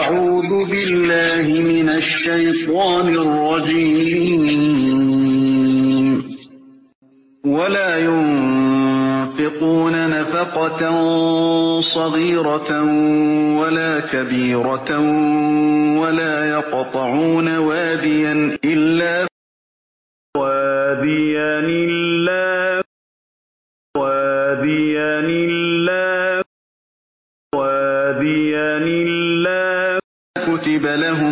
أعوذ بالله من الشيطان الرجيم ولا ينفقون نفقة صغيرة ولا كبيرة ولا يقطعون واديا إلا كتب لهم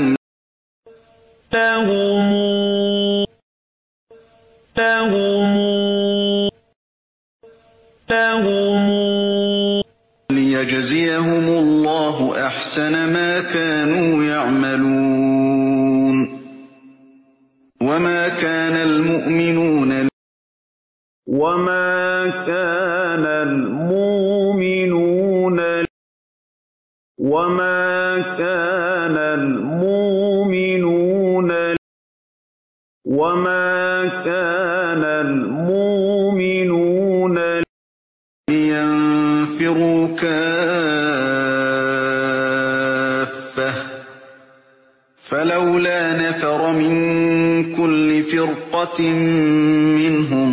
ليجزيهم الله أحسن ما كانوا يعملون وما كان المؤمنون لينفروا كافة فلولا نفر من كل فرقة منهم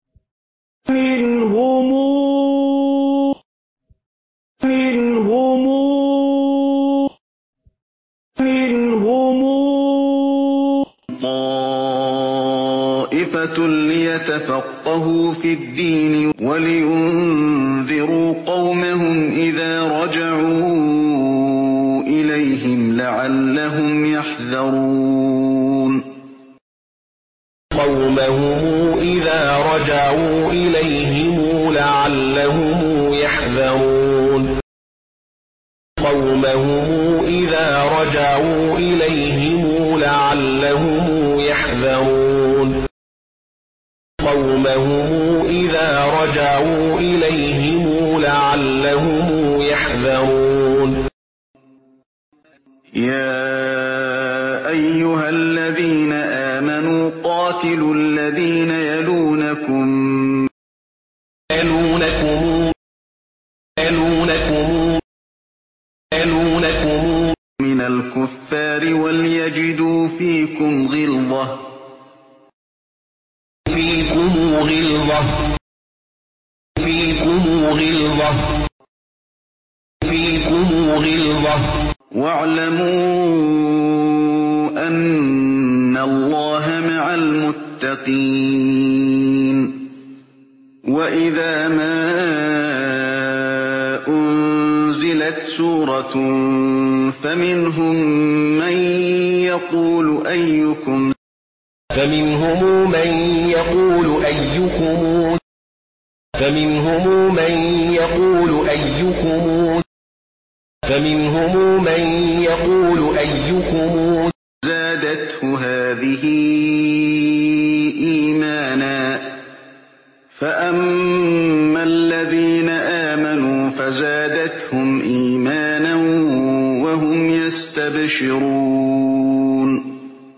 طائفة ليتفقهوا في الدين ولينذروا قومهم إذا رجعوا إليهم لعلهم يحذرون يا أيها الذين آمنوا قاتلوا الذين يلونكم من الكفار وليجدوا فيكم غلظة واعلموا أن الله مع المتقين وإذا ما أنزلت سورة فمنهم من يقول أيكم زادته هذه إيمانا فأما الذين آمنوا فزادتهم إيمانا وهم يستبشرون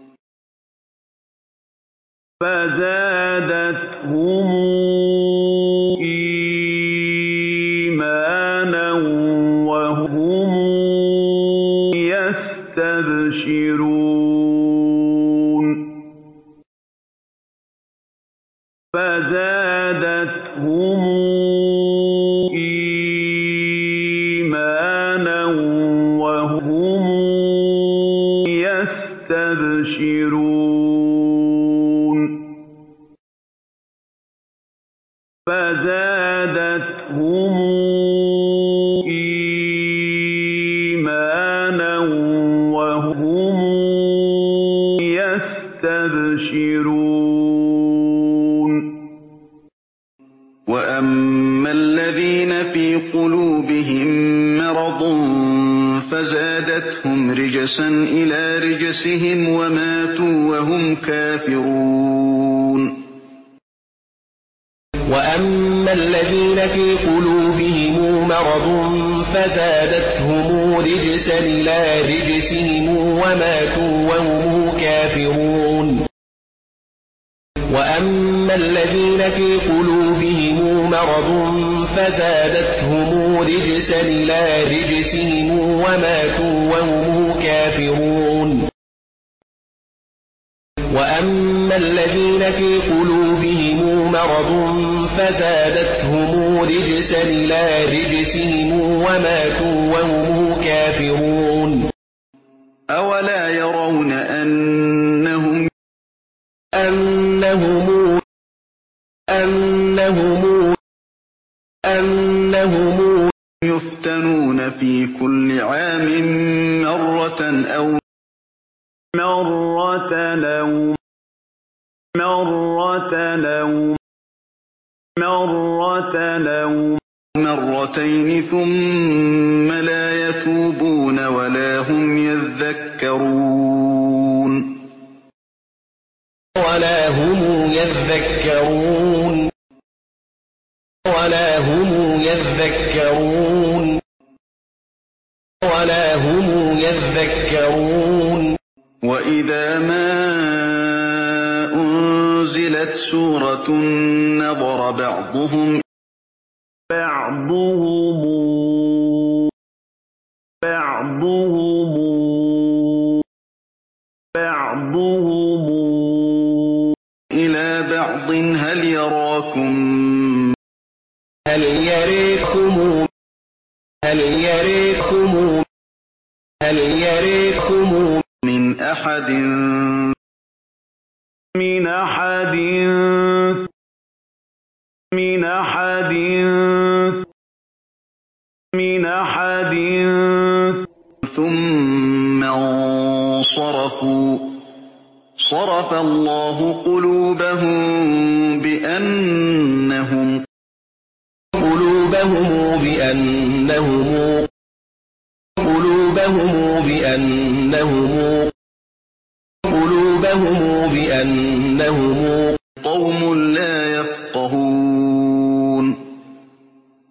وأما الذين في قلوبهم مرض فزادتهم رجسا إلى رجسهم وماتوا وهم كافرون وأما الذين في قلوبهم مرض فزادتهم رجسا إلى رجسهم وماتوا وهم كافرون وأما الذين في قلوبهم مرض فزادتهم رجسا إلى رجسهم وماتوا وهم كافرون وأما الذين في قلوبهم مرض فزادتهم رجسا إلى رجسهم وماتوا وهم كافرون أولا يرون أنهم يفتنون في كل عام مرة أو مرتين ثم لا يتوبون ولا هم يذكرون وإذا ما أنزلت سورة نظر بعضهم إلى بعض هل يريكم من أحد ثم انصرفوا صرف الله قلوبهم بأنهم